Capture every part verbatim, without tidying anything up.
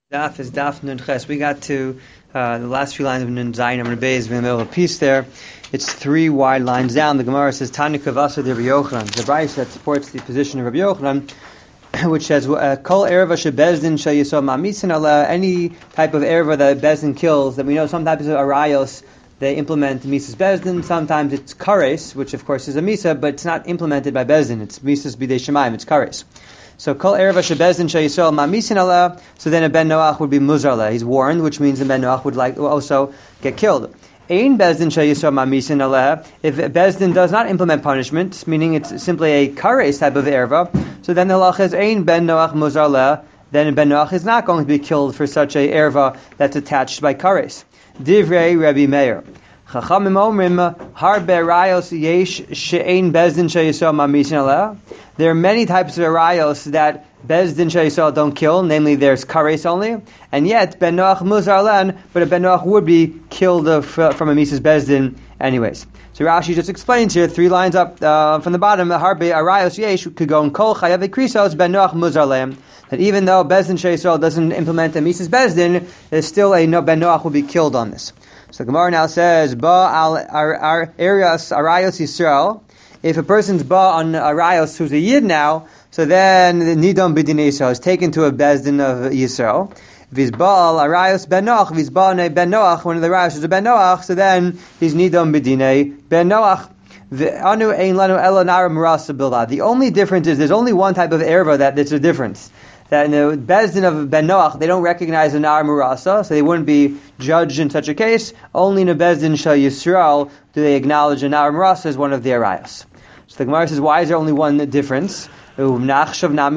Daf is Daf Nun Ches. We got to uh, the last few lines of Nun Zayin. I'm going to base in the middle of a piece there. It's three wide lines down. The Gemara says Tani Kavasa de Rabbi Yochanan. The Brayso that supports the position of Rabbi Yochanan, which says Kol Erva Shebezdin Shel Yisod Mamisin Ala. Any type of erva that Bezdin kills, that we know some types of arayos they implement Mises Bezdin. Sometimes it's kares, which of course is a misa, but it's not implemented by Bezdin. It's Mises Bidei Shemaim. It's kares. So kol erva shebezdin sheyisol mamisin ala. So then a ben noach would be muzar la. He's warned, which means the ben noach would like also get killed. Ein bezdin sheyisol mamisin ala. If bezdin does not implement punishment, meaning it's simply a kares type of erva, so then the halach is ein ben noach muzar la. Then ben noach is not going to be killed for such a erva that's attached by kares. Divrei Rabbi Meir. Chachamim omrim harbe rayos yesh she'ein bezdin sheyisol mamisin ala. There are many types of arayos that bezdin sheyisol don't kill, namely there's kares only, and yet ben noach muzar len, but a ben noach would be killed of, uh, from a mises bezdin anyways. So Rashi just explains here, three lines up uh, from the bottom, harbe arayos yesh could go in kol chayav krisos ben noach muzar len, that even though bezdin sheyisol doesn't implement a mises bezdin, there's still a no, ben noach will be killed on this. So the Gemara now says, ba al arias arayos Yisrael. If a person's ba on arayos who's a yid now, so then the nidon b'din Yisrael is taken to a bezdin of Yisrael. If he's ba al arayos ben noach, if he's ba on a ben noach, one of the arayos is a ben noach, so then he's nidon b'din ben noach. The anu ein lanu ela nara marasa bilad. The only difference is there's only one type of erva that there's a difference. That in the bezdin of ben noach, they don't recognize a nar marasa, so they wouldn't be judged in such a case. Only in a bezdin shel Yisrael do they acknowledge a nar marasa as one of the arayos. So the Gemara says, why is there only one difference? What about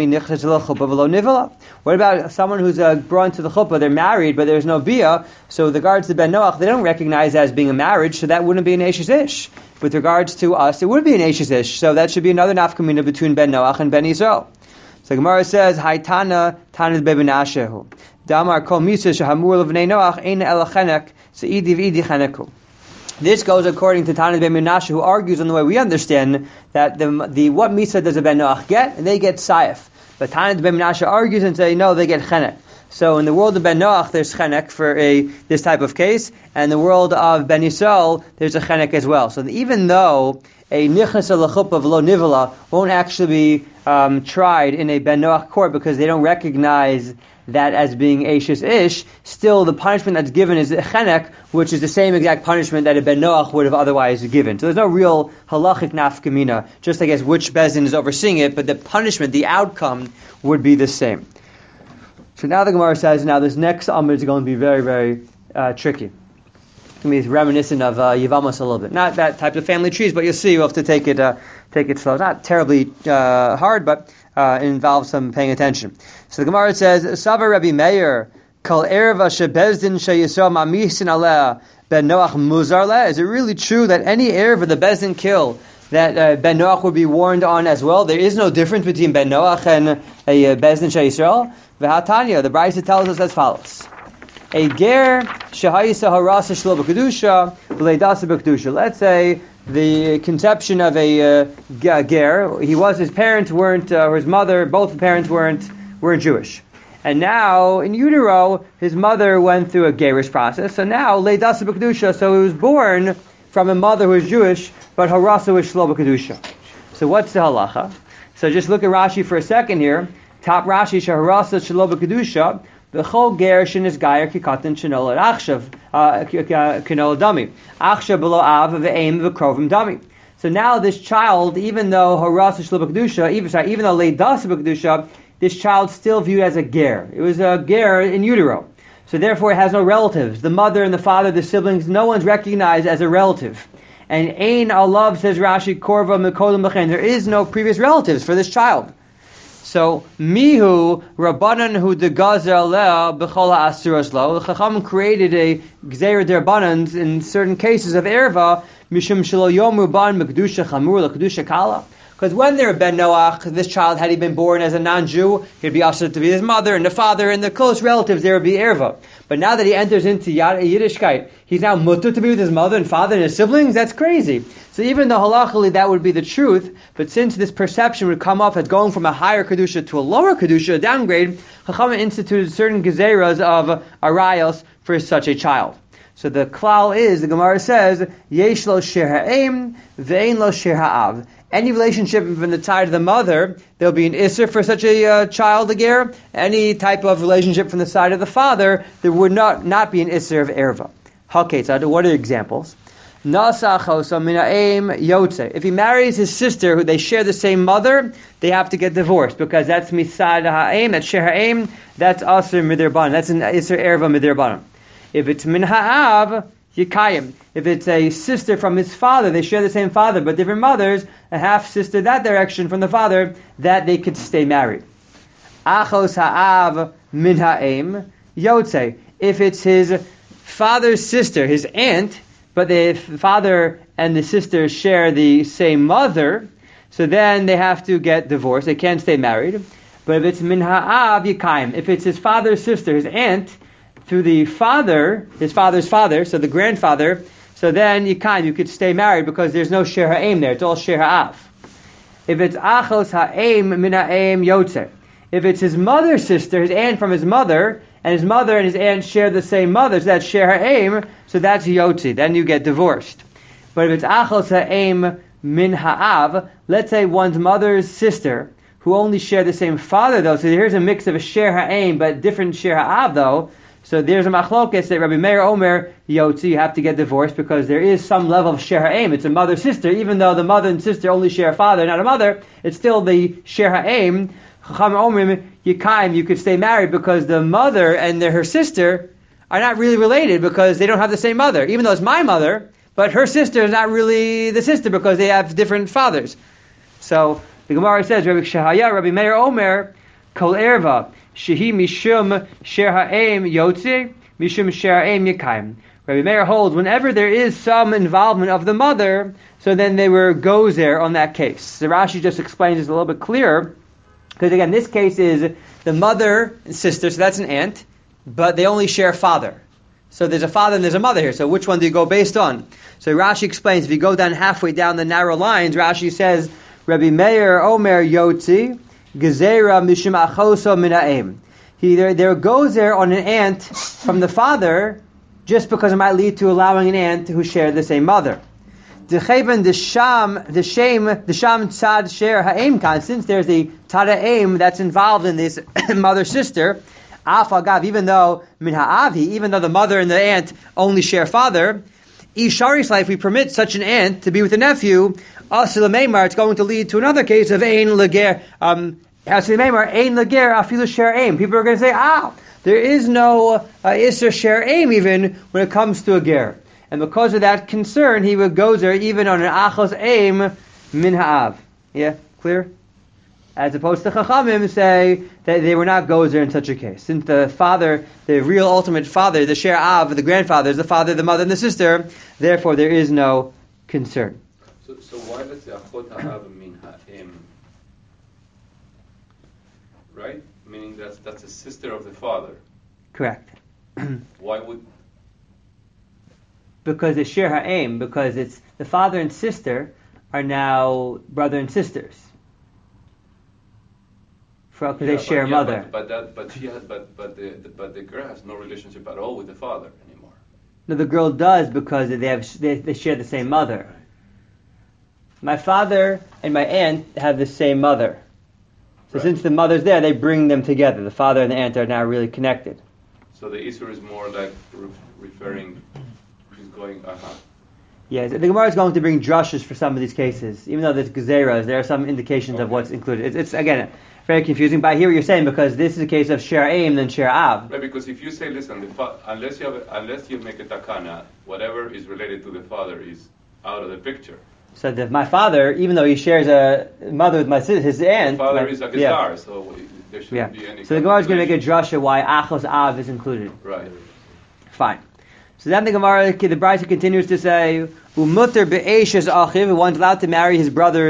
someone who's uh, brought to the chuppah, they're married, but there's no bia, so with regards to ben noach, they don't recognize as being a marriage, so that wouldn't be an eishes ish. With regards to us, it would be an eishes ish, so that should be another nafkamina between ben noach and ben Yisrael. So the Gemara says, Haitana Tana bebenashehu. Damar kol misa shahamur levnei noach ein elachenek seidi v'idi cheneku. This goes according to Tana ben Menashe, who argues on the way we understand that the the what misa does a ben noach get, and they get saif. But Tana ben Menashe argues and say no, they get chenek. So in the world of ben noach, there's chenek for a this type of case, and in the world of ben Yisrael, there's a chenek as well. So even though a nichnas l'chuppah v'lo nivala won't actually be um, tried in a ben noach court because they don't recognize that as being eishes ish, still the punishment that's given is a chenek, which is the same exact punishment that a ben noach would have otherwise given. So there's no real halachic nafkamina, just I guess which bezdin is overseeing it, but the punishment, the outcome, would be the same. So now the Gemara says, now this next amud is going to be very, very uh, tricky. It's going to be reminiscent of uh, Yevamos a little bit. Not that type of family trees, but you'll see you'll have to take it uh, take it slow. Not terribly uh, hard, but uh, it involves some paying attention. So the Gemara says, Sava Rabbi Meir, Kol erva shebezdin sheyisol mamisin aleh ben noach muzar leh. Is it really true that any erva the bezdin kill, that uh, ben noach would be warned on as well? There is no difference between ben noach and a uh, bezdin sheyisrael. V'hatanya, the Brayso tells us as follows. A ger shehayisa harasa shlo b'kedusha v'leidasa b'kedusha. Let's say the conception of a uh, ger, he was, his parents weren't, uh, or his mother, both parents weren't, weren't Jewish. And now, in utero, his mother went through a gerish process, so now, leidasa b'kedusha, so he was born from a mother who was Jewish, but harasa was shlo b'kedusha. So what's the halacha? So just look at Rashi for a second here. Top Rashi, shaharasa shlo b'kedusha, V'chol ger shenis gayer kikatan shenol achshav kinol dami achshav below av ve'em v'krovim dami. So now this child, even though haras shlo b'kedusha, even sorry, even though leidas b'kedusha, this child still viewed as a ger. It was a ger in utero. So therefore, it has no relatives. The mother and the father, the siblings, no one's recognized as a relative. And ein alav, says Rashi, korva mekodim b'chen. There is no previous relatives for this child. So, mihu rabbanan hu de gazer aleh b'chol ha'asuros lo. The Chacham created a gzeira derbanans in certain cases of erva mishum shelo yom ruban mekdusha chamur lekdusha kala, Because when they're Ben Noach, this child, had he been born as a non-Jew, he'd be ushered to be his mother and the father and the close relatives, there would be erva. But now that he enters into Yiddishkeit, he's now mutter to be with his mother and father and his siblings? That's crazy. So even though halachically that would be the truth, but since this perception would come off as going from a higher Kedusha to a lower Kedusha, a downgrade, Chachamim instituted certain gezeras of arayos for such a child. So the klal is, the Gemara says, yesh lo sher ha'em, ve'ein lo sher ha'av. Any relationship from the side of the mother, there'll be an isser for such a uh, child, a ger. Any type of relationship from the side of the father, there would not, not be an isser of erva. Haketzad, what are examples? Nasach min ha'em yotze. If he marries his sister, who they share the same mother, they have to get divorced because that's misad ha'em, that's sher ha'em, that's asr midirban, that's an isser erva midirban. If it's min ha'av, yikayim. If it's a sister from his father, they share the same father, but different mothers, a half-sister that direction from the father, that they could stay married. Achos ha'av min ha'em yotze. If it's his father's sister, his aunt, but the father and the sister share the same mother, so then they have to get divorced. They can't stay married. But if it's min ha'av yikayim, if it's his father's sister, his aunt, through the father, his father's father, so the grandfather, so then you can, you could stay married because there's no sher ha'em there, it's all sher ha'av. If it's achos ha'em min ha'em yotzer, if it's his mother's sister, his aunt from his mother, and his mother and his aunt share the same mother, so that's sher ha'em, so that's yotzi, then you get divorced. But if it's achos ha'em min ha'av, let's say one's mother's sister, who only share the same father though, so here's a mix of a sher ha'em, but different sher ha'av though, so there's a machlokes that Rabbi Meir Omer Yotzi, you have to get divorced because there is some level of sher ha'em. It's a mother-sister, even though the mother and sister only share a father, not a mother, it's still the sher ha'em. Chacham Omrim Yikayim, you could stay married because the mother and the, her sister are not really related because they don't have the same mother. Even though it's my mother, but her sister is not really the sister because they have different fathers. So the Gemara says, Rabbi Shahaya, Rabbi Meir Omer, Kol Erva, Shehi Mishum Sher Ha'em Yotze, Mishum Sher Ha'em Yikayim. Rabbi Meir holds, whenever there is some involvement of the mother, so then they were gozer on that case. So Rashi just explains this a little bit clearer, because again, this case is the mother and sister, so that's an aunt, but they only share father. So there's a father and there's a mother here, so which one do you go based on? So Rashi explains, if you go down halfway down the narrow lines, Rashi says, Rabbi Meir Omer Yotzi, Gezerah mishum achoso min ha'em. He there there goes there on an aunt from the father, just because it might lead to allowing an aunt who share the same mother. Decheven the sham the shame the sham tzad share ha'em kan. Since there's a tzad ha'em that's involved in this mother sister, af agav, even though min ha'avi, even though the mother and the aunt only share father, Ishari's life, we permit such an aunt to be with a nephew. Also, it's going to lead to another case of ein leger. Um, ein leger afilu share aim. People are going to say, ah, there is no uh, isser share aim even when it comes to a ger. And because of that concern, he would go there even on an achos aim min ha'av. Yeah, clear? As opposed to Chachamim say that they were not gozer in such a case. Since the father, the real ultimate father, the Sher Av, the grandfather, is the father, the mother, and the sister, therefore there is no concern. So, so why does the Achot Ha'av mean Ha'em? Right? Meaning that's, that's a sister of the father. Correct. Why would... Because it's Sher Ha'em, because it's the father and sister are now brother and sisters. Because yeah, they share but, a mother. Yeah, but, but that, but she has, but but the, the but the girl has no relationship at all with the father anymore. No, the girl does because they have they, they share the same mother. Right. My father and my aunt have the same mother, so right. Since the mother's there, they bring them together. The father and the aunt are now really connected. So the Isur is more like re- referring, she's going, uh huh. Yes, the Gemara is going to bring drushes for some of these cases, even though there's gezeras. There are some indications okay. of what's included. It's, it's again. Very confusing, but I hear what you're saying because this is a case of share aim than share av. Right, because if you say, listen, the fa- unless you have a, unless you make a takana, whatever is related to the father is out of the picture. So that my father, even though he shares a mother with my sister, his aunt, the father my, is a gezar, yeah. so there shouldn't yeah. be any. So the Gemara is going to make a drasha why achos av is included. Right. Fine. So then the Gemara, the Brisa continues to say, "Umuter be'eshes achiv," one's allowed to marry his brother's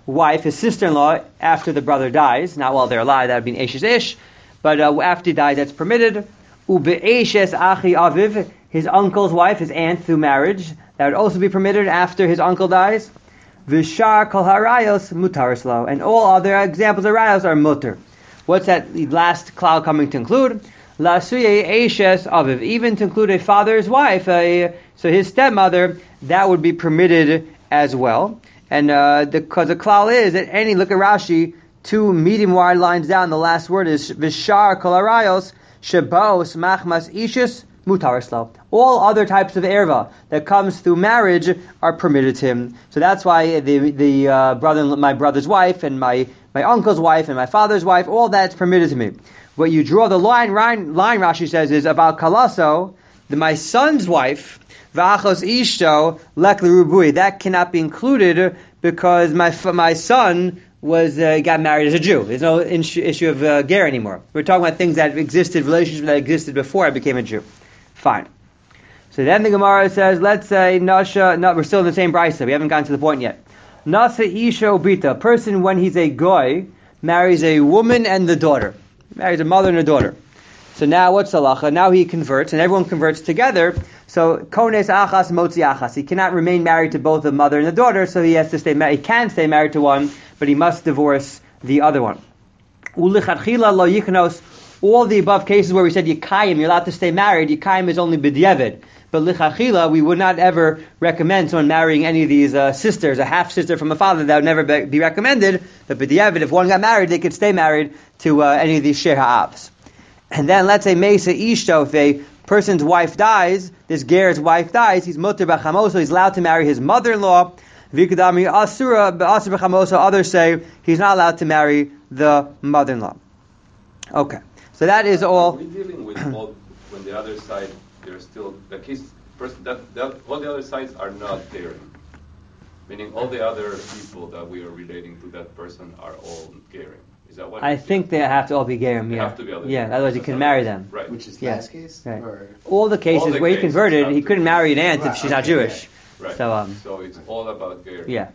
wife, his sister-in-law, after the brother dies. Not while they're alive, that would be an Eshes Ish. But uh, after he dies, that's permitted. Ube'eshes achi aviv, his uncle's wife, his aunt through marriage, that would also be permitted after his uncle dies. Vishar kol harayos mutaris lo, and all other examples of rayos are mutar. What's that last cloud coming to include? Lasuye eshes aviv, even to include a father's wife, a, so his stepmother, that would be permitted as well. And uh, the, because the klal is that any, look at Rashi, two medium wide lines down, the last word is vishar kol harayos shebaos machmas ishis mutaris lo. All other types of erva that comes through marriage are permitted to him. So that's why the the uh, brother, my brother's wife, and my, my uncle's wife, and my father's wife, all that's permitted to me. What you draw the line, line, line Rashi says, is about kalaso, the, my son's wife, v'achos ishto lekli rubui. That cannot be included because my my son was uh, got married as a Jew. There's no issue, issue of uh, ger anymore. We're talking about things that existed, relationships that existed before I became a Jew. Fine. So then the Gemara says, let's say Nasha, no, we're still in the same brisa. We haven't gotten to the point yet. Nasa Isha Obita, a person when he's a goy marries a woman and the daughter. Marries a mother and a daughter. So now what's halacha? Now he converts, and everyone converts together. So kones achas motzi achas. He cannot remain married to both the mother and the daughter, so he has to stay married. He can stay married to one, but he must divorce the other one. Ulichatchila lo yichnos. All the above cases where we said Yikayim, you're allowed to stay married, Yikayim is only B'diavad. But Lichachila, we would not ever recommend someone marrying any of ththese uh, sisters, a half-sister from a father, that would never be, be recommended. But B'diavad, if one got married, they could stay married to uh, any of these Sheh Ha'avs. And then let's say Mesa Ishto, if a person's wife dies, this Ger's wife dies, he's Mutter B'chamoso, he's allowed to marry his mother-in-law. Vikadami Asura Asur B'chamoso, others say he's not allowed to marry the mother-in-law. Okay. So that is all. Are we dealing with all, when the other side, they're still, the case, person, that, that, all the other sides are not daring. Meaning all the other people that we are relating to that person are all gerim. Is that what I think they have to all be gerim, They yeah. have to be other Yeah, gerim. otherwise you That's can not marry right. them. Right. Which is Yeah. last case? Right. Or? All the cases All the where he cases converted, have he to couldn't be- marry an aunt if Right, she's not okay, Jewish. Right. So, um, so it's all about gerim. yeah.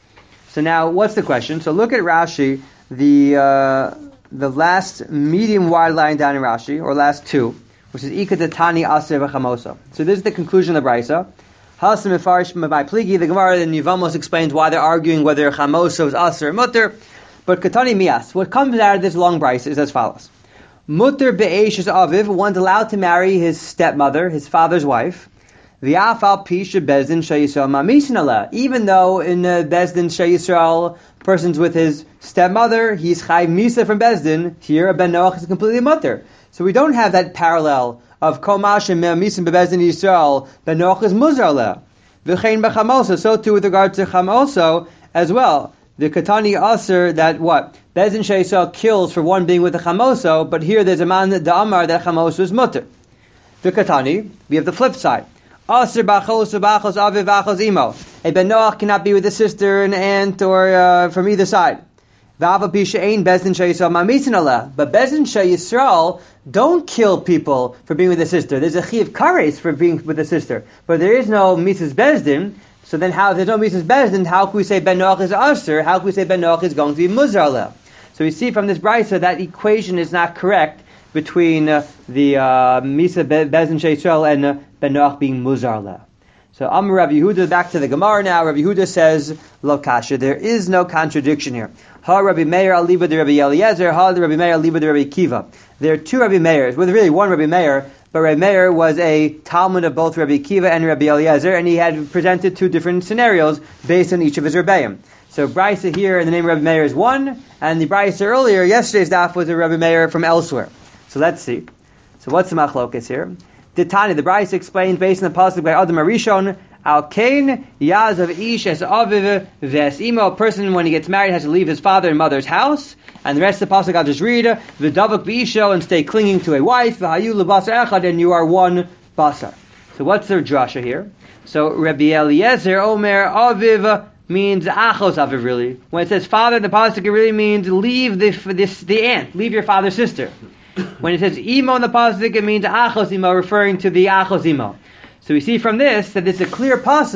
So now, what's the question? So look at Rashi, the uh, the last medium wide line down in Rashi, or last two, which is Ika Tani Aser V'chamosa. So this is the conclusion of the Brisa. Hasim Mefarish M'bai Pligi, the Gemara in Yevamos explains why they're arguing whether Chamosa is Aser or Mutter. But Katani Mias, what comes out of this long Brisa is as follows. Mutter Be'esh is Aviv, one's allowed to marry his stepmother, his father's wife. V'afal Pisha Bezdin Shayisrael Mamisin Allah. Even though in uh, Bezdin Shayisrael, person's with his stepmother, he's Chayv Misa from Bezdin. Here, a Ben Noach is completely Mutter. So we don't have that parallel of Kol Mashim Misim Bebezdin Yisrael, Ben Noach is Muzar Leh. V'chein B'chamosa, so too with regard to Chamoso as well. The Katani Aser that what? Bezdin Shayisrael kills for one being with a Chamoso, but here there's a man that the Amar that Chamoso is Mutter. The Katani, we have the flip side. Aser b'achos b'achos aviv b'achos imo. A ben Noach cannot be with a sister, an aunt, or uh, from either side. V'ava pisha ein bezdin sheyisrael mamisin aleh. But bezdin sheyisrael don't kill people for being with a sister. There's a chiv kares for being with a sister, but there is no misas bezdin. So then, how if there's no misas bezdin, how can we say ben Noach is aser? How can we say ben Noach is going to be muzar aleh? So we see from this brisa that equation is not correct between uh, the uh, Misa Bezdin Sheyisrael and uh, Ben Noach being Muzar Leh. So Amar Rav Yehuda, back to the Gemara now. Rav Yehuda says, Lo kasha, there is no contradiction here. Ha Rabbi Meir aliba de Rabbi Eliezer, ha Rabbi Meir aliba de Rabbi Kiva. There are two Rabbi Meirs, well, really one Rabbi Meir, but Rabbi Meir was a Talmud of both Rabbi Kiva and Rabbi Eliezer, and he had presented two different scenarios based on each of his Rebbeim. So Brisa here, the name of Rabbi Meir is one, and the Brisa earlier, yesterday's daf, was a Rabbi Meir from elsewhere. So let's see. So what's the machlokas here? The Tani, the Brisa explains based on the pasuk by Adam Arishon, Al Kain Yazav Ish Es Aviv Ves Imo. A person when he gets married has to leave his father and mother's house. And the rest of the pasuk I'll just read. V'davak B'isho, and stay clinging to a wife. V'hayu L'basar Echad, and you are one basar. So what's the drasha here? So Rabbi Eliezer Omer Aviv means achos aviv, really. When it says father, the pasuk it really means leave the this the aunt, leave your father's sister. When it says imo in the pasuk, it means achos imo, referring to the achos imo. So we see from this that it's a clear pasuk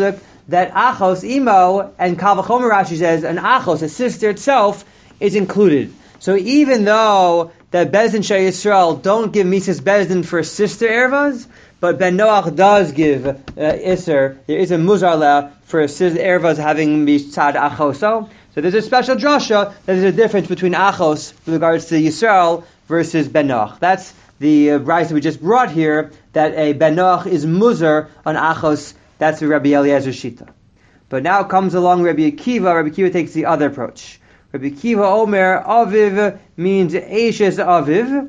that achos, imo, and kal v'chomer Rashi says an achos, a sister itself, is included. So even though that Bezdin Shei Yisrael don't give Mises Bezdin for sister ervas, but Ben Noach does give uh, Isser, there is a muzar for sister ervas having mitzad achoso. So there's a special drasha that there's a difference between achos with regards to Yisrael versus Ben Noach. That's the uh, brayso we just brought here, that a Ben Noach is muzar on achos. That's the Rabbi Eliezer's shita. But now comes along Rabbi Akiva. Rabbi Akiva takes the other approach. Rabbi Akiva Omer, Aviv means Eishes Aviv,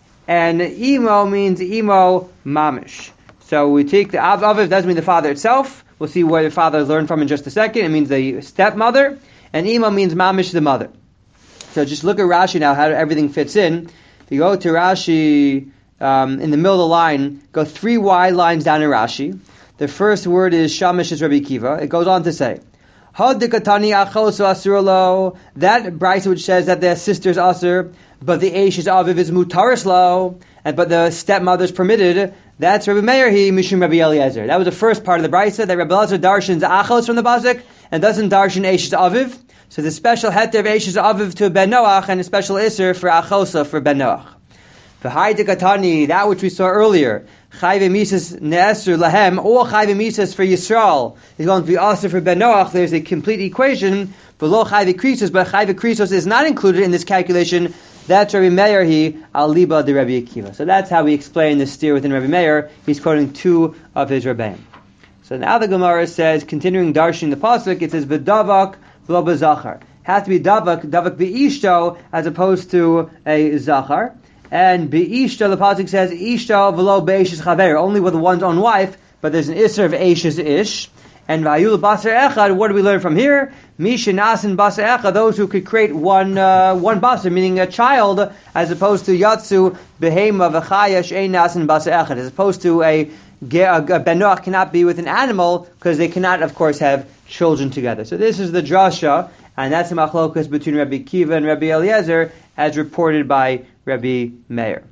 and Imo means Imo Mamish. So we take the Av Aviv, doesn't mean the father itself. We'll see where the father learned from in just a second. It means the stepmother. And Imo means Mamish, the mother. So just look at Rashi now, how everything fits in. If you go to Rashi, um, in the middle of the line, go three wide lines down in Rashi. The first word is Shamish is Rabbi Akiva. It goes on to say, Hadikatani achosu asur, that brayso which says that their sister's asur, but the Eishes Aviv is mutaris lo, and but the stepmother's permitted. That's Rabbi Meir he mishum Rabbi Eliezer. That was the first part of the brayso, that Rabbi Eliezer darshans achos from the basik and doesn't darshan Eishes Aviv. So the special heter of Eishes Aviv to Ben Noach and a special iser for achosa for Ben Noach. The Hadikatani, that which we saw earlier, Chayve Mises Ne'esur Lahem, or Chayve Mises for Yisrael, is going to be also for Ben Noach. There's a complete equation, below Chayve Krisos, but Chayve Krisos is not included in this calculation. That's Rabbi Meir, he, Al-Liba de Rabbi Akiva. So that's how we explain the steer within Rabbi Meir. He's quoting two of his Rabbeim. So now the Gemara says, continuing darshan the pasuk, it says, V'davak v'lo b'zachar. Has to be davak, davak b'ishto, as opposed to a zachar. And Be'ishta, the pasuk says, Ishta v'lo be'eshes chaver, only with one's own wife, but there's an isser of eshes ish. And Vayul basar echad, what do we learn from here? Mishinasin basar echad, those who could create one uh, one basar, meaning a child, as opposed to Yatsu behema v'chaya she'einasin basar echad, as opposed to a, a, a Ben Noach cannot be with an animal, because they cannot, of course, have children together. So this is the drasha, and that's the machlokas between Rabbi Akiva and Rabbi Eliezer, as reported by Rabbi Meir.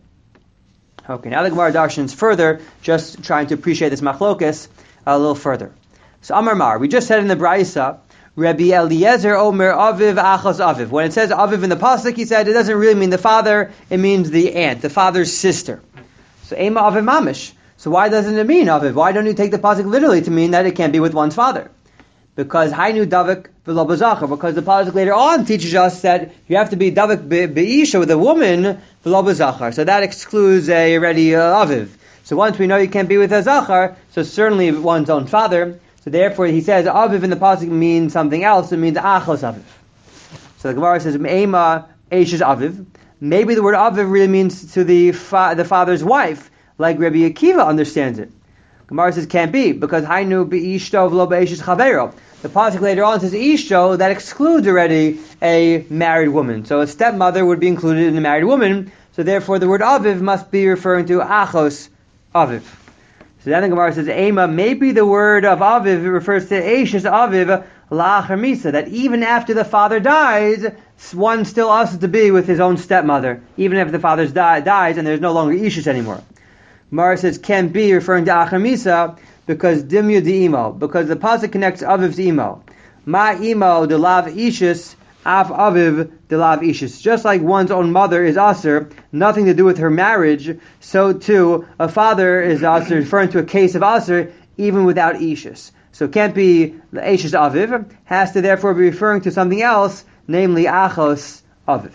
Okay, now the Gemara darshans further, just trying to appreciate this machlokas a little further. So Amar Mar, we just said in the Braisa, Rabbi Eliezer Omer Aviv Achos Aviv. When it says Aviv in the pasuk, he said it doesn't really mean the father; it means the aunt, the father's sister. So Ema Aviv Mamish. So why doesn't it mean Aviv? Why don't you take the pasuk literally to mean that it can't be with one's father? Because Hainu Davik v'lo b'zachar. Because the pasuk later on teaches us that you have to be Davik be'isha with a woman v'lo b'zachar. So that excludes a already uh, Aviv. So once we know you can't be with a zachar, so certainly one's own father. So therefore he says Aviv in the pasuk means something else. It means Achos Aviv. So the Gemara says Me'ema Eishes Aviv. Maybe the word Aviv really means to the fa- the father's wife, like Rabbi Akiva understands it. Gemara says can't be, because Hainu be'ishto v'lo be'eshes chavero. The pasuk later on says ishto, that excludes already a married woman. So a stepmother would be included in a married woman. So therefore the word aviv must be referring to achos aviv. So then the Gemara says ema, maybe the word of aviv refers to eishes aviv la'achar misa, that even after the father dies, one still has to be with his own stepmother, even if the father die, dies and there's no longer ishes anymore. Gemara says can be referring to achar misa, because dimyu di imo, because the pasuk connects aviv to imo. Ma imo de lav ishis, af aviv de lav ishis. Just like one's own mother is aser, nothing to do with her marriage, so too a father is aser, referring to a case of aser, even without ishis. So it can't be the ishis aviv, has to therefore be referring to something else, namely achos aviv.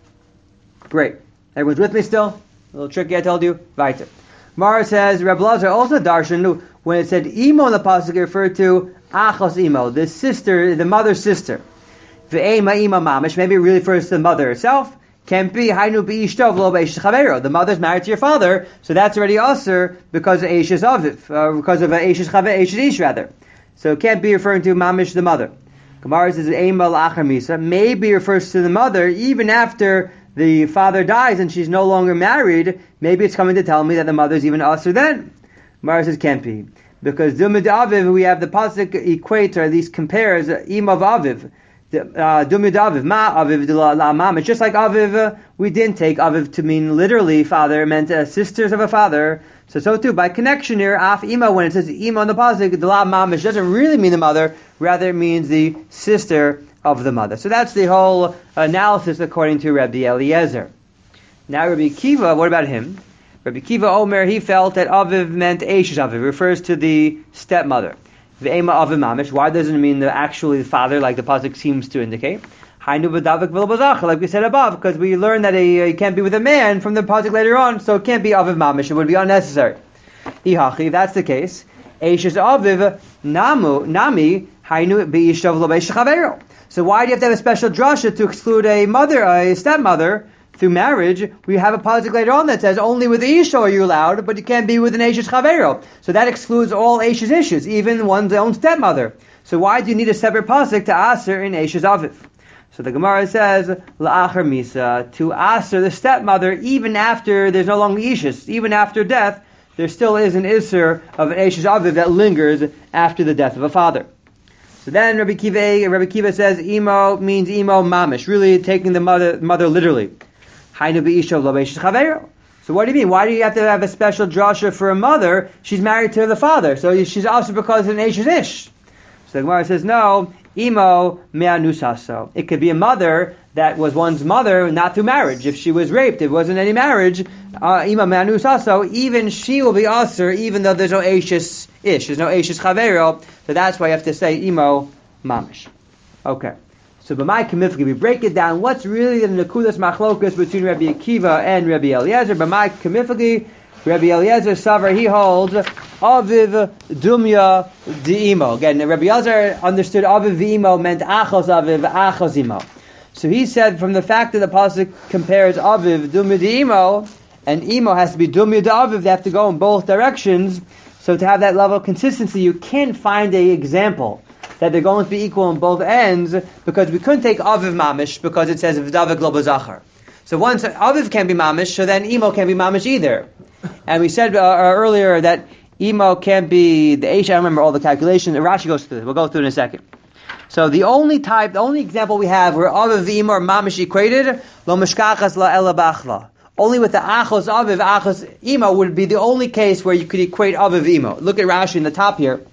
Great. Everyone's with me still? A little tricky I told you? Weiter. Mara says, Reb Lazar also darshan, when it said imo in the pasuk, it referred to achos imo, the sister, the mother's sister. Ve'ema ima mamish, maybe it really refers to the mother herself. Can't be hainu be'ishto v'lo be'eshes chavero. The mother's married to your father, so that's already aser because of eshes aviv, uh, because of eshes chavero, eshes ish rather. So it can't be referring to mamish, the mother. Gemara says ema la'achar misa, maybe it refers to the mother even after the father dies and she's no longer married. Maybe it's coming to tell me that the mother's even aser then. Mara says can't be, because Dumid Aviv, we have the pasuk equates, or at least compares Im of Aviv Dumya Aviv, Ma Aviv La Mam. It's just like Aviv, we didn't take Aviv to mean literally father, it meant uh, sisters of a father. So so too, by connection here, Af Ima, when it says Ima on the pasuk, the La Mamish doesn't really mean the mother, rather it means the sister of the mother. So that's the whole analysis according to Rabbi Eliezer. Now Rabbi Kiva, what about him? Rabbi Kiva Omer, he felt that Aviv meant Eishes Aviv, refers to the stepmother. Ve'ema Aviv Mamish, why doesn't it mean the actually the father, like the pasuk seems to indicate? Hainu b'davik v'lo, like we said above, because we learned that he, he can't be with a man from the pasuk later on, so it can't be Aviv Mamish, it would be unnecessary. Ihachi, if that's the case, Eishes Aviv Namu, Nami, Hainu b'ishav lo b'eish chaveiro. So why do you have to have a special drasha to exclude a mother, a stepmother, through marriage? We have a pasuk later on that says only with the isha are you allowed, but you can't be with an Eishes Chavero. So that excludes all Eishes issues, even one's own stepmother. So why do you need a separate pasuk to aser in Eishes Aviv? So the Gemara says, La'achar Misa, to aser the stepmother, even after there's no longer Eishes, even after death, there still is an iser of an Eishes Aviv that lingers after the death of a father. So then Rabbi Kiva, Rabbi Kiva says, Imo means Imo Mamish, really taking the mother, mother literally. So what do you mean? Why do you have to have a special drasha for a mother? She's married to the father, so she's also because of an Eishes Ish. So the Gemara says, no, Imo me'anusaso. It could be a mother that was one's mother, not through marriage. If she was raped, it wasn't any marriage, uh, Imo me'anusaso, even she will be aser, even though there's no Eishes Ish, there's no Eishes Chavero, so that's why you have to say Imo Mamish. Okay. So b'mai kamifki, we break it down. What's really the nekudas machlokas between Rabbi Akiva and Rabbi Eliezer? B'mai kamifki, Rabbi Eliezer Savar, he holds Aviv Dumya Di'imo. Again, Rabbi Eliezer understood Aviv Di'imo meant Achos Aviv, Achos Imo. So he said from the fact that the pasuk compares Aviv Dumya Di'imo and Imo has to be Dumya Da'aviv, they have to go in both directions. So to have that level of consistency, you can't find an example that they're going to be equal on both ends, because we couldn't take Aviv Mamish because it says V'davik lo b'zachar. So once Aviv can be Mamish, so then Imo can't be Mamish either. And we said uh, earlier that Imo can't be the Eish. I don't remember all the calculations. Rashi goes through this. We'll go through it in a second. So the only type, the only example we have where Aviv and Imo are Mamish equated, lo mishkachas la ela b'achva. Only with the Achos Aviv, Achos Imo would be the only case where you could equate Aviv Imo. Look at Rashi in the top here.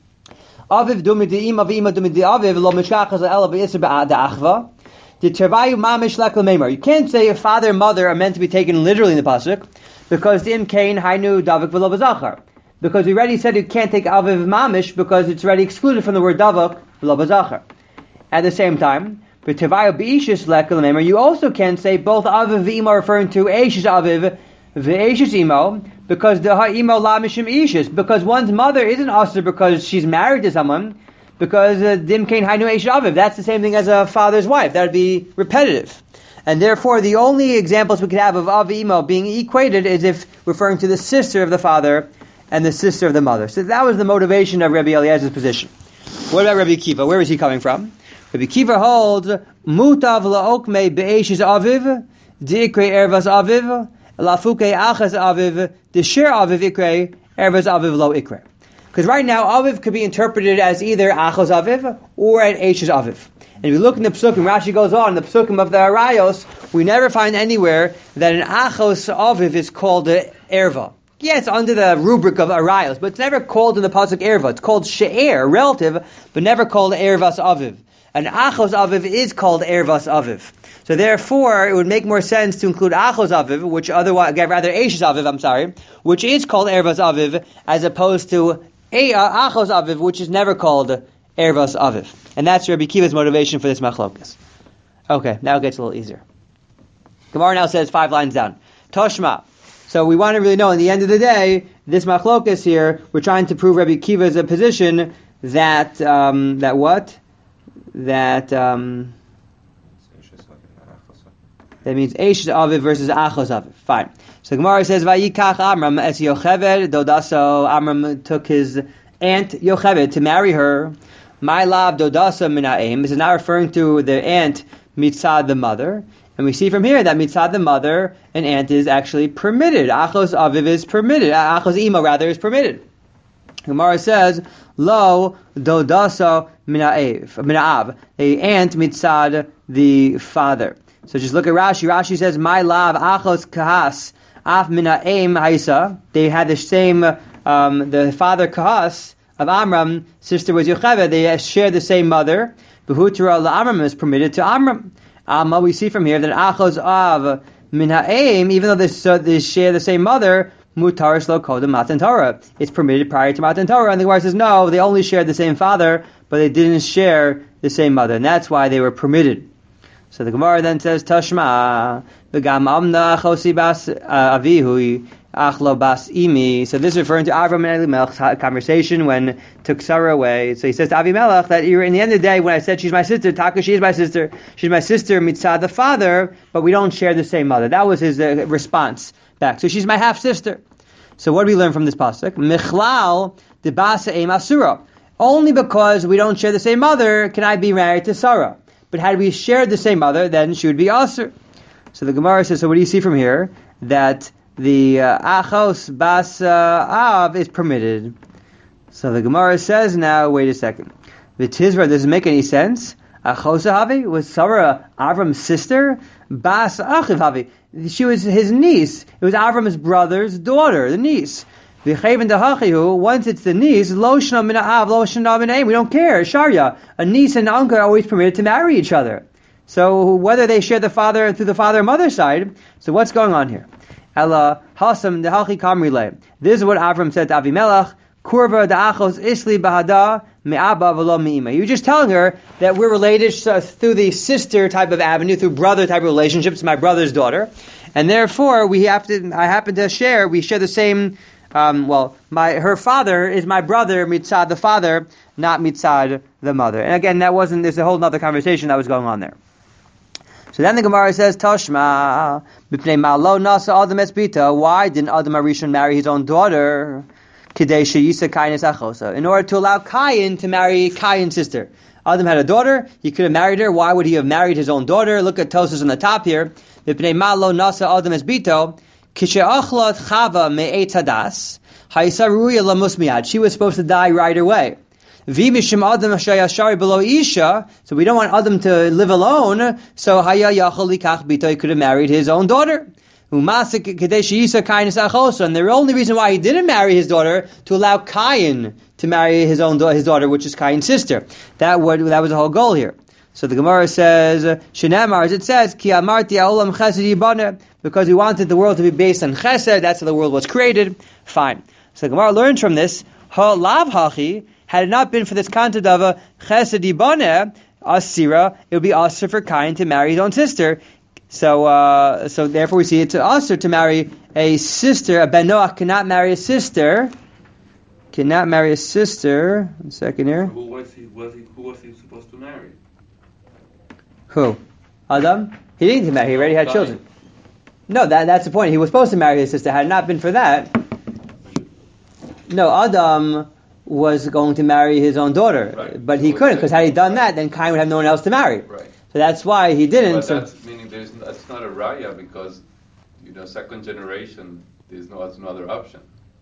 Aviv dumi di ima v'ima dumi di aviv lo mishkachas ela b'isr ba'achva. The tervayu mamish lek l'meimar. You can't say a father and mother are meant to be taken literally in the pasuk, because the im kain hainu davik v'lo b'zachar. Because we already said you can't take aviv mamish because it's already excluded from the word davik v'lo b'zachar. At the same time, but tervayu b'ishis lek l'meimar, you also can't say both aviv v'ima are referring to eishes aviv v'eishes imo, because the ha'imo la mishim ishis, because one's mother isn't aser because she's married to someone, because dim kain hainu eish aviv. That's the same thing as a father's wife. That would be repetitive, and therefore the only examples we could have of av imo being equated is if referring to the sister of the father and the sister of the mother. So that was the motivation of Rabbi Eliezer's position. What about Rabbi Kiva? Where is he coming from? Rabbi Kiva holds mutav laokme be'eshes aviv diikre ervas aviv lafuke achas aviv desher aviv ikre ervas aviv lo ikre. Because right now aviv could be interpreted as either achos aviv or an eshes aviv. And if you look in the psukim, Rashi goes on, the psukim of the Arayos, we never find anywhere that an achos aviv is called an erva. Yeah, it's under the rubric of Arayos, but it's never called in the pasuk erva. It's called she'er, relative, but never called ervas aviv. An achos aviv is called ervas aviv. So therefore, it would make more sense to include achos aviv, which otherwise, rather eshes aviv, I'm sorry, which is called ervas aviv, as opposed to a uh, achos aviv, which is never called ervas aviv. And that's Rabbi Kiva's motivation for this machlokas. Okay, now it gets a little easier. Gemara now says five lines down. Toshma. So we want to really know, in the end of the day, this machlokas here, we're trying to prove Rabbi Kiva's position that, um, that what? That, um, that means Eish Aviv versus Achos Aviv. Fine. So Gemara says, Vayikach Amram es Yocheved Dodaso. Amram took his aunt Yocheved to marry her. My lab Dodasa Minaim. This is not referring to the aunt Mitzad the mother. And we see from here that Mitzad the mother, an aunt is actually permitted. Achos Aviv is permitted. Achos Ima rather is permitted. Gemara says, Lo dodasa mina'ev, mina'av, a aunt mitzad the father. So just look at Rashi. Rashi says, My lav achos kahas af mina'em haisa. They had the same, um, the father kahas of Amram, sister was Yocheved. They shared the same mother. Behutra la'amram is permitted to Amram. Um, we see from here that achos av mina'em, even though they, so they share the same mother, mutar shlo kodem matan Torah. It's permitted prior to matan Torah. And the Gemara says, no, they only shared the same father, but they didn't share the same mother. And that's why they were permitted. So the Gemara then says, Tashma, v'gam amna chosi bas avihu, achlo bas imi. So this is referring to Avram and Elimelech's conversation when took Sarah away. So he says to Avimelech that in the end of the day, when I said she's my sister, Taka, she is my sister. She's my sister, mitzad the father, but we don't share the same mother. That was his uh, response back. So she's my half-sister. So what do we learn from this pasuk? Michlal de basa eim asura. Only because we don't share the same mother can I be married to Sarah. But had we shared the same mother, then she would be asur. So the Gemara says, so what do you see from here? That the uh, achos bas uh, av is permitted. So the Gemara says now, wait a second. The Tizra, does it make any sense? Achos havi? Was Sarah Avram's sister? Bas achiv havi. She was his niece. It was Avram's brother's daughter, the niece. Once it's the niece, lo shna min ha'av, lo shna min ha'im. We don't care. Sharia. A niece and an uncle are always permitted to marry each other. So whether they share the father through the father or mother side, so what's going on here? Ella hasam dehachi kamrile. This is what Avram said to Avimelech. Kurva da'achos isli bahada me'aba v'lo me'ima. You're just telling her that we're related through the sister type of avenue, through brother type of relationships, my brother's daughter, and therefore we have to. I happen to share. We share the same. Um, well, my her father is my brother mitzad the father, not mitzad the mother. And again, that wasn't. There's a whole other conversation that was going on there. So then the Gemara says, Tashma, b'pnei malo nasa adam esbita. Why didn't Adam Arishon marry his own daughter? Kidei sheyisa Kain's achosa. In order to allow Cain to marry Cain's sister. Adam had a daughter. He could have married her. Why would he have married his own daughter? Look at Tosas on the top here. B'pnei malo nasa adam esbito. Kishe'achlat chava me'etz hadas. Ha'isa ruya lamusmiad. She was supposed to die right away. V'mishim adam shayashari below isha. So we don't want Adam to live alone. So haya yachal likach bito. He could have married his own daughter. And the only reason why he didn't marry his daughter to allow Cain to marry his own his daughter, which is Cain's sister. That would that was the whole goal here. So the Gemara says, Shenamar, as it says, Ki amarti ha'olam chesed yibane, because we wanted the world to be based on chesed. That's how the world was created. Fine. So the Gemara learns from this, ha'lav hachi, had it not been for this concept of a chesed yibane, asira, it would be asir for Cain to marry his own sister. So, uh, so therefore we see it's asur to marry a sister. A ben Noach cannot marry a sister. Cannot marry a sister. One second here. Who was he? Was he? Who was he supposed to marry? Who? Adam? He didn't marry. He already had children. No, that that's the point. He was supposed to marry his sister. Had it not been for that, no, Adam was going to marry his own daughter, right. But he so couldn't, because had he done that, then Cain would have no one else to marry. Right. So that's why he didn't. But so that's meaning there's that's not a raya, because you know second generation there's no that's no other option.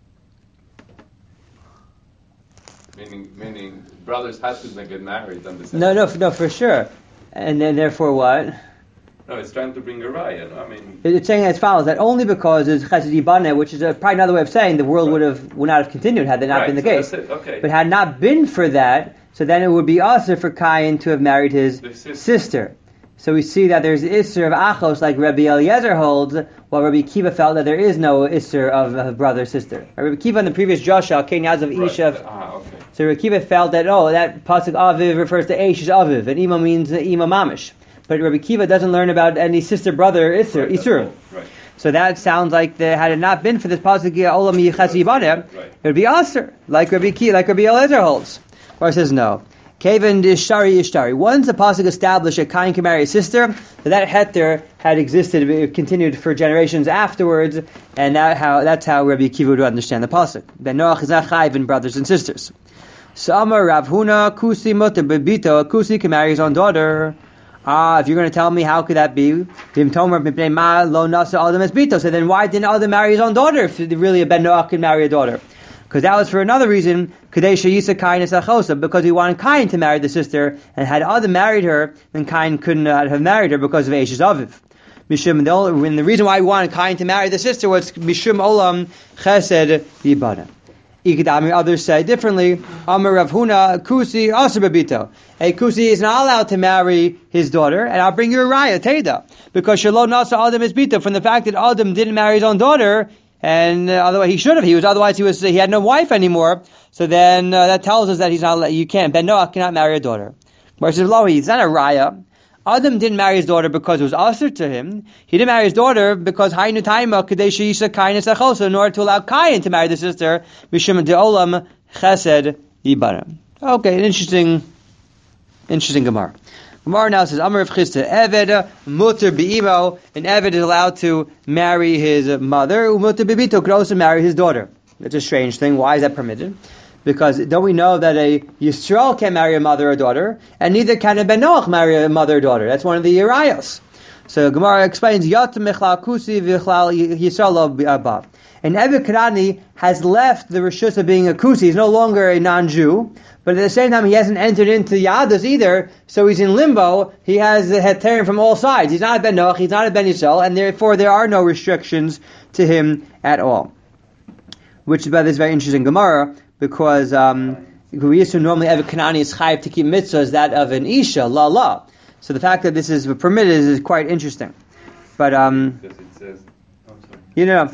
Meaning meaning brothers had to get married on the same. No, no, no, for sure. And then therefore what? No, it's trying to bring a raya. No? I mean, it's saying as follows: that only because it's chesed yibane, which is a, probably another way of saying the world right. would have would not have continued had that not right, been the so case. That's it. Okay. But had not been for that, so then it would be asur for Cain to have married his sister. sister. So we see that there's isser of achos, like Rabbi Eliezer holds, while Rabbi Kiva felt that there is no isser of a brother sister. Rabbi Kiva in the previous Joshua, Ken Yaz of Isha. Ah, okay. So Rabbi Kiva felt that oh, that pasuk aviv refers to Eish aviv, and ima means ima mamish. But Rabbi Kiva doesn't learn about any sister brother isser right, isur. Right. So that sounds like the, had it not been for this pasuk olam yichas yibane, right. it would be asur, like Rabbi Kiva, like Rabbi Eliezer holds. Or says no. Kaven ishtari ishtari. Once the pasuk established that Cain can marry his sister, that heter had existed, it continued for generations afterwards, and that how that's how Rabbi Akiva would understand the pasuk. Ben Noach is not chayv in brothers and sisters. So Amar Rav Huna Kusi Mutter Bebito. Kusi can marry his own daughter. Ah, if you're going to tell me how could that be? Vim Tomer Mipnei Ma Lo Nasa Adam Es Bito. So then why didn't Adam marry his own daughter if really a Ben Noach can marry a daughter? because that was for another reason, Kadesh Yisa Kain Achosa, because he wanted Kain to marry the sister, and had Adam married her, then Kain couldn't uh, have married her because of Eshes Aviv. Mishum, and the, only, and the reason why we wanted Kain to marry the sister was Mishum Olam Chesed Yibana. Ikadami, others say differently. Amar Rav Huna Kusi Aser Babito. A Kusi is not allowed to marry his daughter, and I'll bring you a raya Teda, because Shalom Nasa Adam is Bito, from the fact that Adam didn't marry his own daughter, and uh, otherwise he should have. He was otherwise he was he had no wife anymore. So then uh, that tells us that he's not. You can't. Ben Noach cannot marry a daughter. Whereas Lohi, it's not a raya. Adam didn't marry his daughter because it was usher to him. He didn't marry his daughter because Hainu Taima Kadesh Yisa Kain Esachosa, in order to allow Kain to marry the sister. Mishum Deolam Chesed Yibana. Okay, an interesting, interesting Gemara. Gemara now says, Amar Rav Chisda, Eved Mutter Be'imo, an Eved is allowed to marry his mother. Umutter Bebito could also marry his daughter. That's a strange thing. Why is that permitted? Because don't we know that a Yisrael can marry a mother or daughter, and neither can a Ben Noach marry a mother or daughter. That's one of the Yerayos. So Gemara explains, Yat Mechlal Kusi V'Chlal Yisrael Abba. And Eved Kanani has left the Rishus of being a Kusi. He's no longer a non-Jew, but at the same time he hasn't entered into Yadus either, so he's in limbo. He has the Heterim from all sides. He's not a Ben Noach, he's not a Ben Yisrael, and therefore there are no restrictions to him at all. Which is by this very interesting Gemara, because um, we used to normally Eved Kanani is chayiv to keep mitzvahs, that of an Isha, la la. So the fact that this is permitted is, is quite interesting. But, um, because it says, oh, sorry. You know,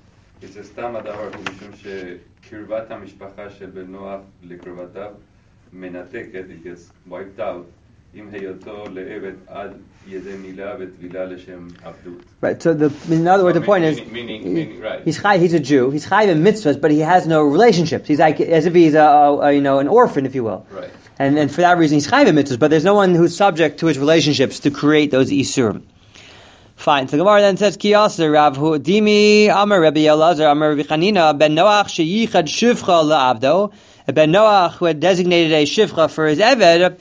it says, Tam adavar hu mishum shekirvat hamishpacha shel ben Noach lekirvatav menateket, it gets wiped out. Im heyoto le'eved ad yedei milah v'tvilah l'shem abdut. Right. So the in other words, the point meaning, is, meaning, meaning, right. he's chai, he's a Jew. He's chayiv in mitzvahs, but he has no relationships. He's like as if he's a, a, a you know an orphan, if you will. Right. And and for that reason, he's chayiv in mitzvahs. But there's no one who's subject to his relationships to create those isurim. Fine. So the Gemara then says, Ki Aser Rav Dimi Amar Rabbi Elazar Amar Rabbi Chanina Ben Noach sheyichad shivcha la'avdo. Ben Noach, who had designated a shivcha for his eved,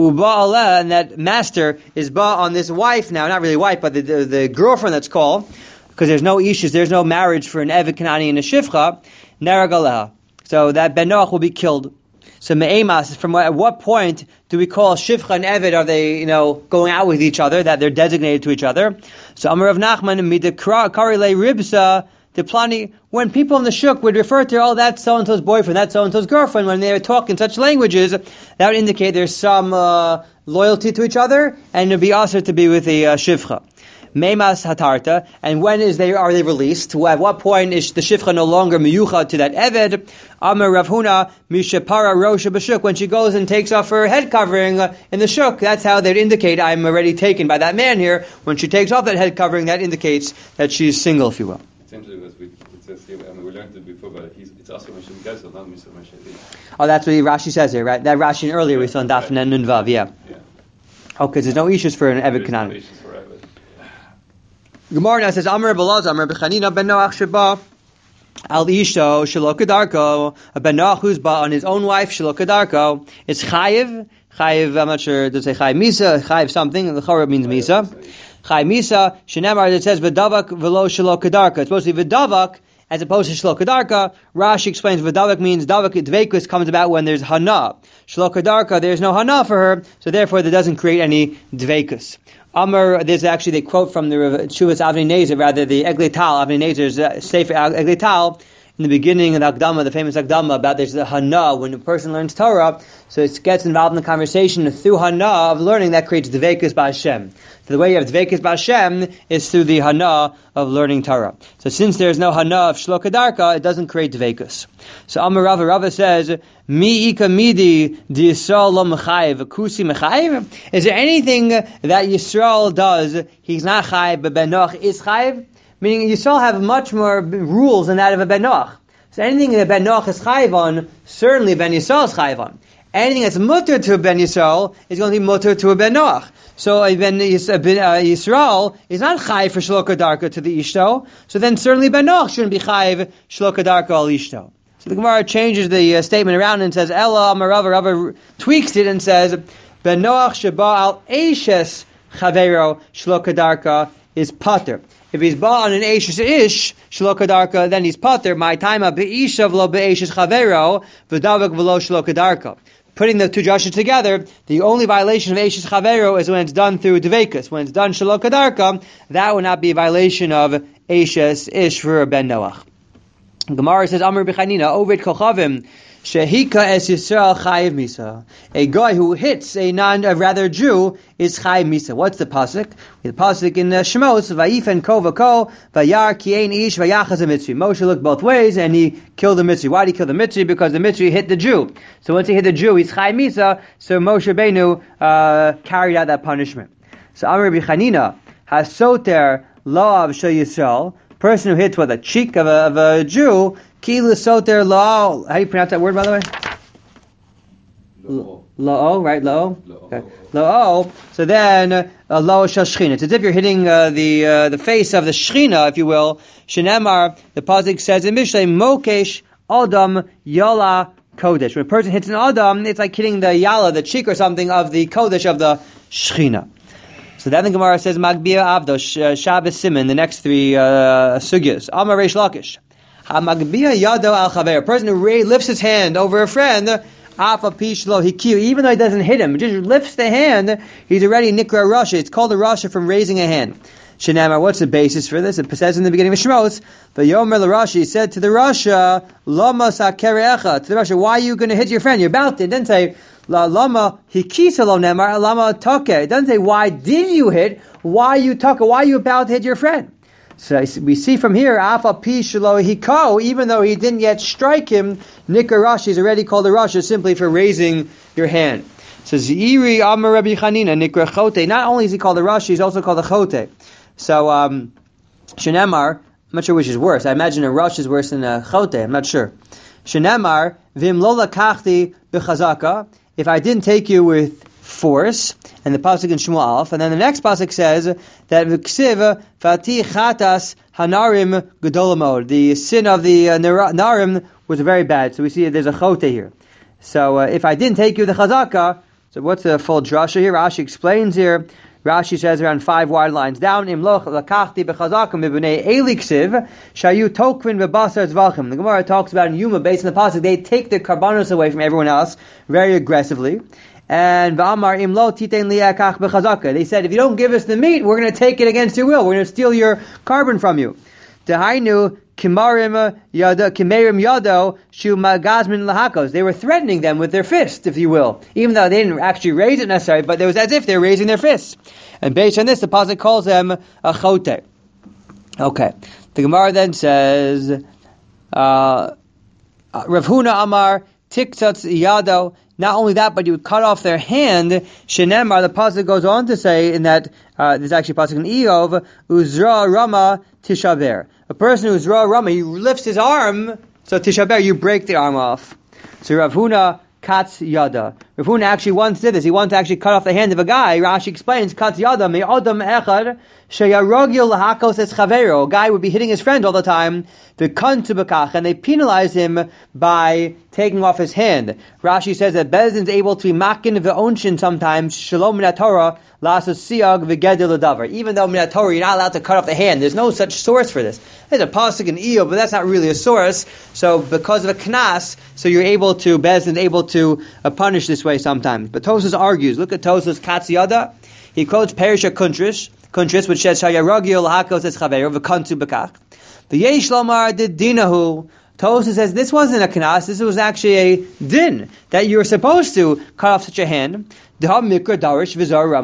Uba, and that master is ba on this wife now, not really wife, but the, the, the girlfriend that's called, because there's no issues, there's no marriage for an Eved Kanani and a Shivcha, Naragaleha. So that Ben Noach will be killed. So Me'emas, from what, at what point do we call Shivcha and Eved, are they, you know, going out with each other, that they're designated to each other? So Amar Rav Nachman, Midekra Karile Ribsa, the Plani, when people in the shuk would refer to, oh, that's so-and-so's boyfriend, that's so-and-so's girlfriend, when they would talk in such languages, that would indicate there's some uh, loyalty to each other, and it would be also to be with the uh, shivcha. Meimas hatarta, and when is they are they released? At what point is the shivcha no longer miyucha to that eved? Amar Rav Huna mishapara rosha b'shuk, when she goes and takes off her head covering uh, in the shuk, that's how they'd indicate I'm already taken by that man here. When she takes off that head covering, that indicates that she's single, if you will. It's interesting because we, it says here, I mean, we learned it before, but he's, it's also Mishum Gezel, not Mishum Meshadi. Oh, that's what Rashi says here, right? That Rashi earlier we saw in Daf and Nun Vav, yeah. Yeah. Oh, because there's no issues for an Eved Kanani. Gemara now says, Amar Belaz, Amar Bechanina ben Noach sheba al isho shelo kedarko, a ben Noach who's ba on his own wife shelo kedarko. It's chayiv, chayiv. I'm not sure. Does it say chayiv misa, chayiv something? The chorah means misa. Chayiv misa. Shenemar it says v'davak v'lo shelo kedarka. It's supposed to be v'davak as opposed to shelo kedarka. Rashi explains v'davak means davak dveikus comes about when there's hana. Shelo kedarka, there's no hana for her, so therefore that doesn't create any dveikus. Amar, there's actually, they quote from the Shuvas Avnei Nezer, rather the Eglei Tal, Avnei Nezer's uh, Sefer Eglei Tal, in the beginning of the Akdama, the famous Akdama, about there's the Hana, when a person learns Torah, so it gets involved in the conversation through Hana of learning, that creates Dveikus B'Hashem. So the way you have Dveikus B'Hashem is through the Hana of learning Torah. So since there's no Hana of Shlo Kedarka, it doesn't create Dveikus. So Amar Rava, Rava says, Mi ika midi di Yisrael lo mechayiv, kusi mechayiv? Is there anything that Yisrael does, he's not chayiv, but Ben Noach is chayiv? Meaning Yisrael have much more rules than that of a Ben Noach. So anything that Ben Noach is chayiv on, certainly Ben Yisrael is chayiv on. Anything that's mutter to a Ben Yisrael is going to be mutter to a Ben Noach. So a Ben Yisrael is not chayiv for Shlo Kedarka to the Ishto, so then certainly Ben Noach shouldn't be chayiv Shlo Kedarka al Ishto. So the Gemara changes the uh, statement around and says, Ella Amarava, Rava tweaks it and says, Ben Noach sheba al Eishes Chavero Shlo Kedarka is pater. If he's bought on an Eishes Ish, Shelo Kedarka, then he's pater. My time of Be'isha v'lo Be'eshes Chavero, v'davak v'lo Shelo Kedarka. Putting the two drashas together, the only violation of Eishes Chavero is when it's done through Dveikus. When it's done Shelo Kedarka, that would not be a violation of Eishes Ish for Ben Noach. Gemara says, Amar B'chanina, Ovid Kochavim, Shehika es Yisrael chayiv misa. A guy who hits a non, a rather Jew, is chayiv misa. What's the pasuk? The pasuk in uh, Shemos, Vayifen ko v'ko, Vayar ki ein ish vayachaz a mitzri. Moshe looked both ways and he killed the mitzri. Why did he kill the mitzri? Because the mitzri hit the Jew. So once he hit the Jew, he's chayiv misa. So Moshe Rabbeinu uh, carried out that punishment. So Amar B'chanina, hasoter lo'av shel Yisrael. Person who hits with a cheek of a, of a Jew, ki l'soter lo'o. How do you pronounce that word, by the way? Lo'o. Lo'o, right? Lo'o. Lo'o. Okay. Lo'o. So then, uh, lo'o shel shechina. It's as if you're hitting uh, the uh, the face of the shechina, if you will. Shenemar, the pasuk says in Mishlei, mokesh adam yala kodesh. When a person hits an adam, it's like hitting the yala, the cheek or something of the kodesh of the shechina. So then the Gemara says, Magbia Avdo, Shabbos Simon, the next three uh, sugyas. Amar Reish Lakish. Magbia Yado al Chaver. A person who lifts his hand over a friend, Afa Pishlo Hikiu, even though he doesn't hit him, just lifts the hand, he's already Nikra Rasha. It's called a Rasha from raising a hand. Shenamar, what's the basis for this? It says in the beginning of Shemos, but Yomer L'Rashi, he said to the Rasha, Lama Sakerecha, to the Rasha, why are you going to hit your friend? You're about to. It didn't say, La Lama Hikisa Lo Nemar, Lama Take. It doesn't say, why did you hit? Why you Take? Why are you about to hit your friend? So we see from here, Afa Pi Shelo Hiko, even though he didn't yet strike him, Nikra Rashi is already called a Rasha simply for raising your hand. So Ziri Amar Rabbi Chanina, Nikra Chote. Not only is he called a Rashi, he's also called a Chote. So, um, Shenemar, I'm not sure which is worse. I imagine a rush is worse than a chote. I'm not sure. Shenemar, vim lo lakachti b'chazaka. If I didn't take you with force, and the pasuk in Shmuel Aleph, and then the next pasuk says that v'ksiv fati chatas hanarim gedolamod. The sin of the uh, narim was very bad. So we see there's a chote here. So uh, if I didn't take you the chazaka, so what's the full drasha here? Rashi explains here. Rashi says around five wide lines down, Imloch lakachti b'chazakim b'bnei eliksiv shayu tokvin b'basar zvachim. The Gemara talks about in Yuma, based on the pasuk, they take the karbanos away from everyone else very aggressively. And v'amar imlo titein li'akach b'chazaka. They said, if you don't give us the meat, we're going to take it against your will. We're going to steal your carbon from you. Dehainu kimarim yado kimerim yado shu magazmin lahakos. They were threatening them with their fist, if you will, even though they didn't actually raise it necessarily, but it was as if they were raising their fists. And based on this, the pasuk calls them a chote. Okay, the Gemara then says, uh, Rav Huna Amar tiktzatz yado. Not only that, but you would cut off their hand. Shenemar, the pasuk goes on to say in that uh, there's actually a pasuk in Eov, Uzra Rama Tishaber. A person who's Ra Rama, he lifts his arm, so Tishaber, you break the arm off. So Rav Huna Katz Yada. Rav Huna actually once did this. He wanted to actually cut off the hand of a guy. Rashi explains, Katz Yada, me Adam Echad, Sheyarogil Lahakos es Chavero. A guy would be hitting his friend all the time, the Kantubakach, and they penalize him by taking off his hand. Rashi says that Bezdin is able to be makin v'onshin sometimes, Shalom min Torah, lasas siag v'gedil adavar. Even though min Torah, you're not allowed to cut off the hand. There's no such source for this. There's a pasuk in Eov, but that's not really a source. So because of a knas, so you're able to, Bezdin is able to uh, punish this way sometimes. But Tosas argues, look at Tosas Katz Yada. He quotes Perisha Kuntris, Kuntris, which says, Shayaragil hakos es chaveru v'kantu bekach. The Yesh Lomar did dinahu. Tosas says this wasn't a knas, this was actually a din, that you were supposed to cut off such a hand. There's a mefurish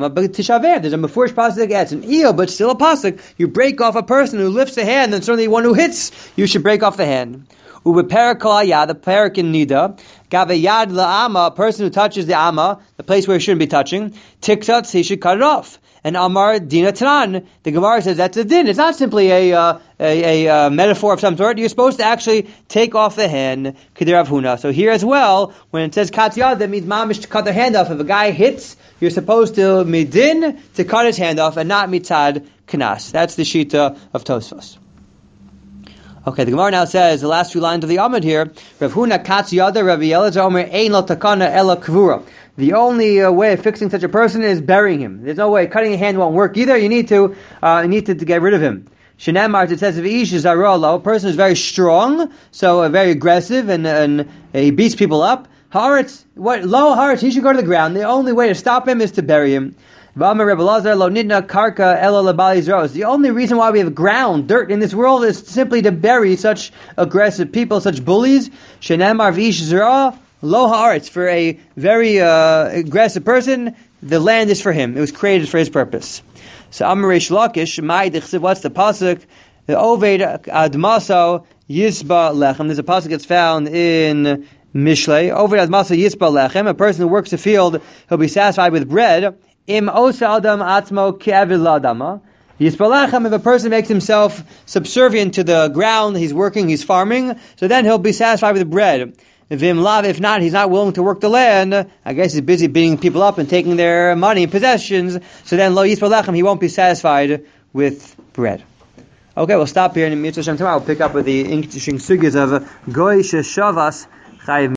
pasuk that gets an eo, but still a pasuk. You break off a person who lifts a hand, and certainly one who hits, you should break off the hand. Ubeperakal the perak in nida, gavayad la'ama, a person who touches the ama, the place where he shouldn't be touching, tiktats, he should cut it off. And Amar Dina Tanan, the Gemara says that's a din. It's not simply a, uh, a, a, a metaphor of some sort. You're supposed to actually take off the hand, Kedir Rav Huna. So here as well, when it says Katyad, that means mamish to cut their hand off. If a guy hits, you're supposed to midin to cut his hand off, and not mitzad knas. That's the shita of Tosfos. Okay, the Gemara now says the last few lines of the Amud here. Rav Huna katz yada Rabbi Elazar omer ein lo takana ela kvura. The only uh, way of fixing such a person is burying him. There's no way cutting a hand won't work either. You need to, uh, you need to, to get rid of him. Shenamar, it says if ish is a person is very strong, so uh, very aggressive, and and uh, he beats people up. Haaretz, what low haaretz? He should go to the ground. The only way to stop him is to bury him. The only reason why we have ground, dirt in this world is simply to bury such aggressive people, such bullies. Shenamar v'ish zera lo haaretz. For a very uh, aggressive person, the land is for him. It was created for his purpose. So Amarish Lakish, what's the pasuk? The Oved Admaso Yisba Lechem. There's a pasuk that's found in Mishlei. Oved Admaso Yisba Lechem. A person who works the field, he'll be satisfied with bread. Im Osa Adam Atmo Ke'evil Adama. Yisba Lechem. If a person makes himself subservient to the ground, he's working, he's farming, so then he'll be satisfied with bread. Vim lav, if not, he's not willing to work the land. I guess he's busy beating people up and taking their money and possessions. So then lo yispa lechem, he won't be satisfied with bread. Okay, we'll stop here, and in Mitzvah Shem tomorrow we'll pick up with the interesting sugyas of goy sheshavas chayiv.